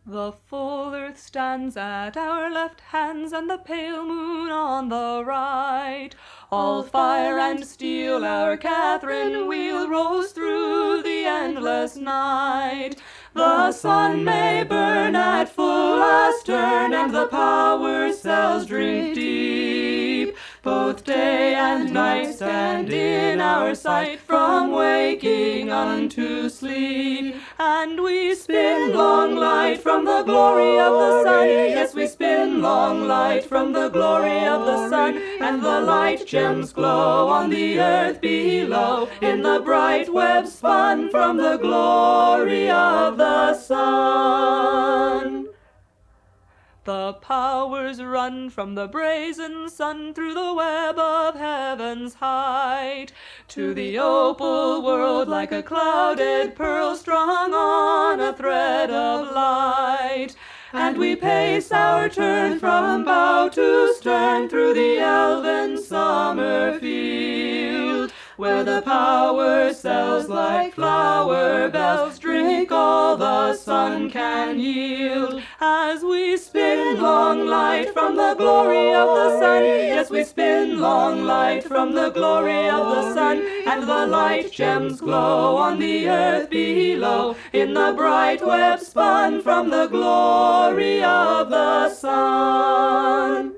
The full earth stands at our left hands, and the pale moon on the right. All fire and steel our Catherine wheel rose through the endless night. The sun may burn at full astern, and the power cells drink deep. Both day and night stand in our sight, from waking unto sleep. And we spin long light from the glory of the sun. Yes, we spin long light from the glory of the sun. And the light gems glow on the earth below, in the bright web spun from the glory of the sun. The powers run from the brazen sun through the web of heaven's height to the opal world like a clouded pearl strung on a thread of light. And we pace our turn from bow to stern through the elven summer field, where the power cells like flower bells drink all the sun can yield. As we spin long light from the glory of the sun, yes, we spin long light from the glory of the sun, and the light gems glow on the earth below, in the bright web spun from the glory of the sun.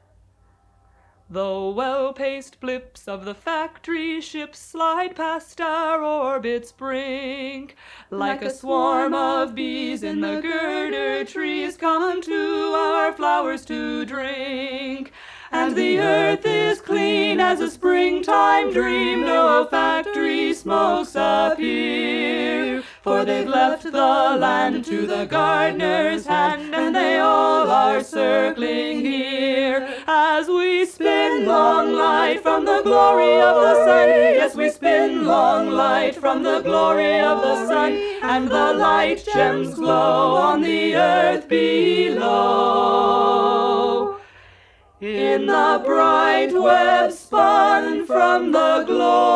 The well-paced blips of the factory ships slide past our orbit's brink, like a swarm of bees in the girder trees come to our flowers to drink. And the earth is clean as a springtime dream, no factory smokes appear, for they've left the land to the gardener's hand, and they all are circling here. As we spin long light from the glory of the sun, yes, we spin long light from the glory of the sun, and the light gems glow on the earth below, in the bright web spun from the glory